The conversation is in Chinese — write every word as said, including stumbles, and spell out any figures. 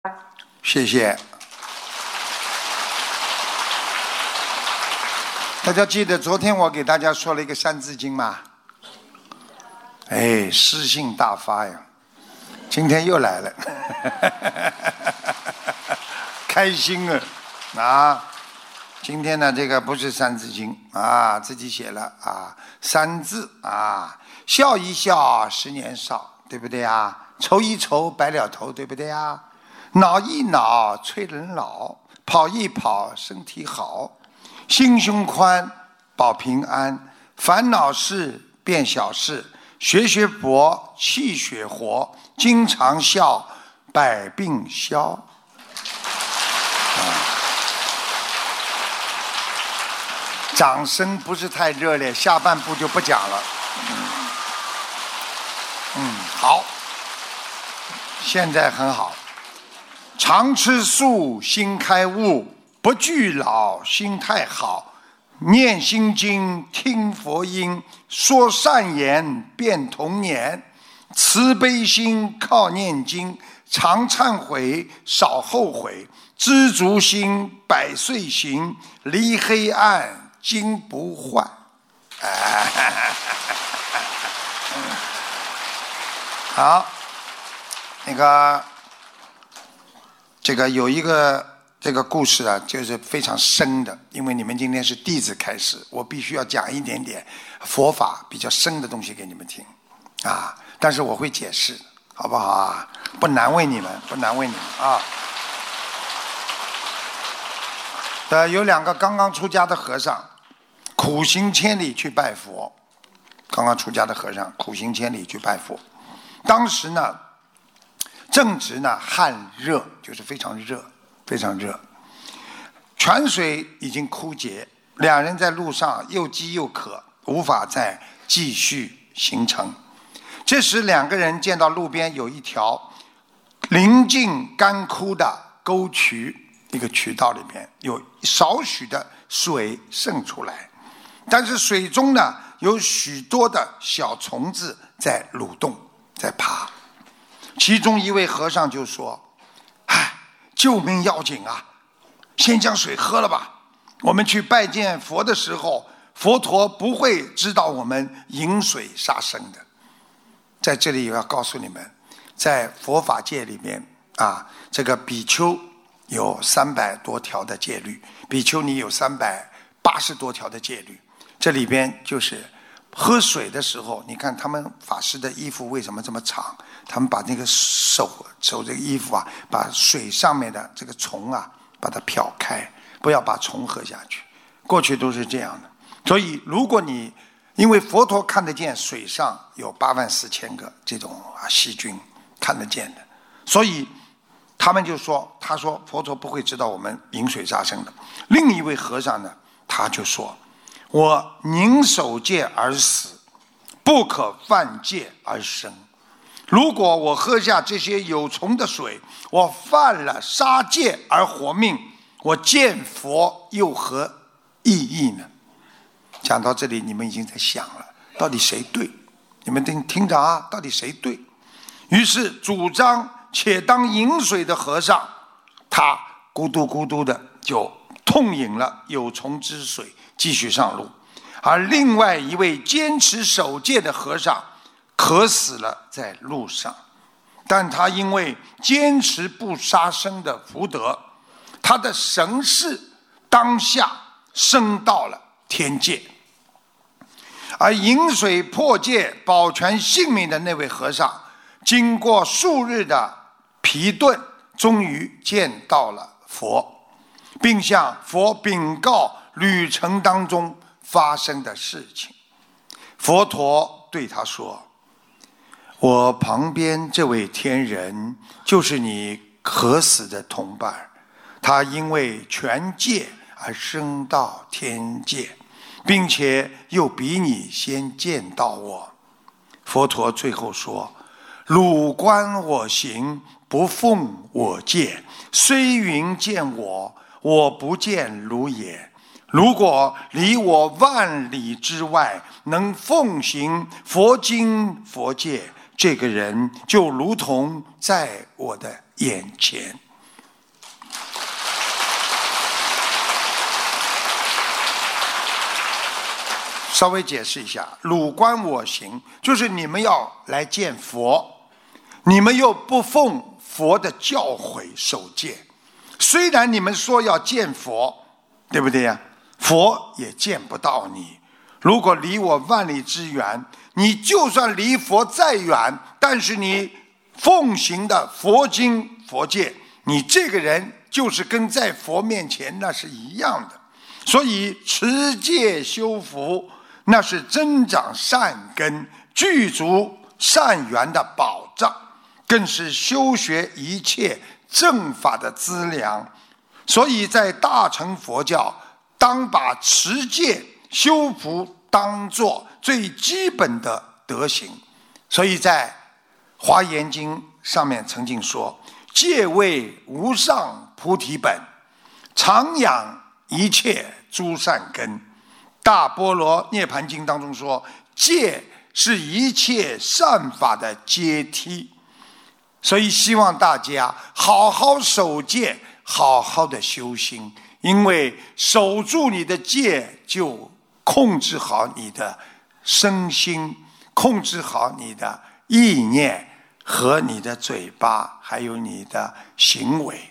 谢谢。大家记得昨天我给大家说了一个三字经吗？哎，诗性大发呀！今天又来了，开心啊！啊，今天呢，这个不是三字经啊，自己写了啊，三字啊，笑一笑，十年少，对不对啊？愁一愁，白了头，对不对啊？恼一恼，催人老；跑一跑，身体好；心胸宽，保平安；烦恼事变小事；学学佛，气血活；经常笑，百病消。啊，掌声不是太热烈，下半部就不讲了。嗯，嗯，好，现在很好。常吃素，心开悟；不惧老，心态好。念心经，听佛音，说善言，变童年。慈悲心靠念经，常忏悔，少后悔。知足心，百岁行，离黑暗，经不换。好，那个。这个有一个这个故事啊，就是非常深的，因为你们今天是弟子开始，我必须要讲一点点佛法比较深的东西给你们听啊，但是我会解释，好不好啊？不难为你们，不难为你们啊。呃，有两个刚刚出家的和尚，苦行千里去拜佛。刚刚出家的和尚苦行千里去拜佛，当时呢。正值呢旱热，就是非常热，非常热。泉水已经枯竭，两人在路上又饥又渴，无法再继续行程。这时，两个人见到路边有一条临近干枯的沟渠，一个渠道里面有少许的水渗出来，但是水中呢有许多的小虫子在蠕动，在爬。其中一位和尚就说：“唉，救命要紧啊，先将水喝了吧。我们去拜见佛的时候，佛陀不会知道我们饮水杀生的。”在这里也要告诉你们，在佛法界里面啊，这个比丘有三百多条的戒律，比丘尼有三百八十多条的戒律。这里边就是喝水的时候，你看他们法师的衣服为什么这么长？他们把那个手手这个衣服啊，把水上面的这个虫啊，把它漂开，不要把虫喝下去。过去都是这样的。所以，如果你因为佛陀看得见水上有八万四千个这种啊细菌，看得见的，所以他们就说，他说佛陀不会知道我们饮水杀生的。另一位和尚呢，他就说：“我宁守戒而死，不可犯戒而生。如果我喝下这些有虫的水，我犯了杀戒而活命，我见佛又何意义呢？”讲到这里，你们已经在想了，到底谁对？你们听听着啊，到底谁对？于是主张且当饮水的和尚，他咕嘟咕嘟的就痛饮了有虫之水，继续上路。而另外一位坚持守戒的和尚渴死了在路上，但他因为坚持不杀生的福德，他的神识当下升到了天界。而饮水破戒保全性命的那位和尚，经过数日的疲顿，终于见到了佛，并向佛禀告旅程当中发生的事情。佛陀对他说：“我旁边这位天人就是你渴死的同伴，他因为全戒而升到天界，并且又比你先见到我。”佛陀最后说：“汝观我行，不奉我戒，虽云见我，我不见汝也。如果离我万里之外，能奉行佛经佛戒，这个人就如同在我的眼前。” 稍微解释一下，汝观我行，就是你们要来见佛，你们又不奉佛的教诲守戒。虽然你们说要见佛，对不对呀？佛也见不到你。如果离我万里之远，你就算离佛再远，但是你奉行的佛经佛戒，你这个人就是跟在佛面前那是一样的。所以持戒修福，那是增长善根、具足善缘的保障，更是修学一切正法的资粮。所以在大乘佛教，当把持戒修福当作最基本的德行。所以在华严经上面曾经说，戒为无上菩提本，常养一切诸善根。大般若涅盘经当中说，戒是一切善法的阶梯。所以希望大家好好守戒，好好的修心，因为守住你的戒，就控制好你的身心，控制好你的意念和你的嘴巴，还有你的行为。